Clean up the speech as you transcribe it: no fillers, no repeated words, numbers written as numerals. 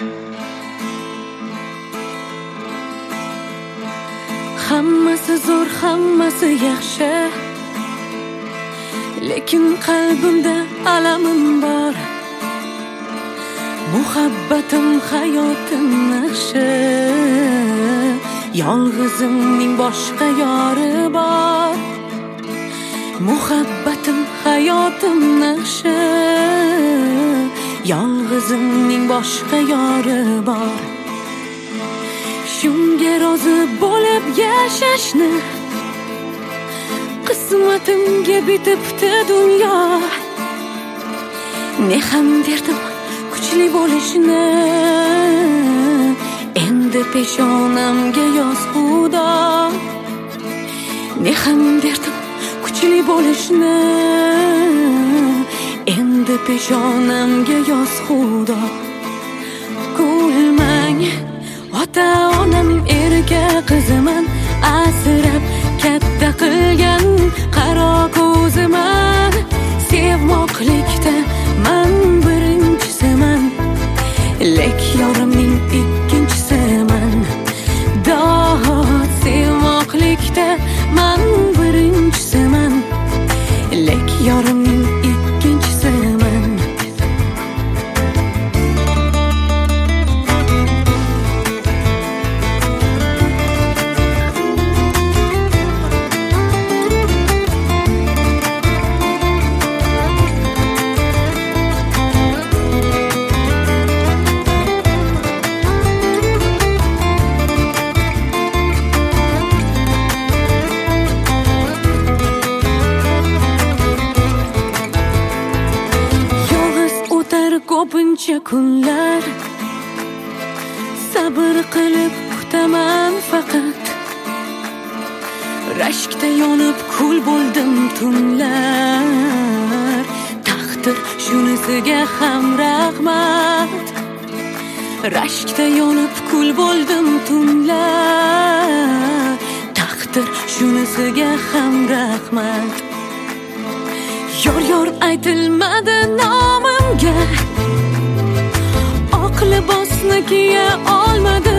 Hammasi zo'r, hammasi yaxshi, lekin qalbimda alamim bor. Muhabbatim hayotim naqshi, yolg'izimning boshqa yori bor. Muhabbatim hayotim naqshi, yolg'izimning boshqa yori bor. Shunga rozi bo'lib yashashni qismatimga bitibdi dunyo. Ne ham derdim kuchli bo'lishni, endi peshonamga yoz Xudo. Ne ham derdim kuchli bo'lishni, endi peshonamga yoz Xudo. Kulmang, ota-onam erka qiziman, asrab katta qilgan qaro ko'ziman. Sevmoqlikda man birinchisiman, lek yorimning ikkinchisiman. Dod sevmoqlikda man birinchisiman, lek yorimning ikkinchisiman. Ko'pincha kunlar sabr qilib kutaman faqat. Rashkda yonib kul bo'ldim tunlar, taqdir shunisiga ham rahmat. Rashkda yonib kul bo'ldim tunlar, taqdir shunisiga ham rahmat. Yor aytilmadi nomimga, oq libosni kiya olmadim.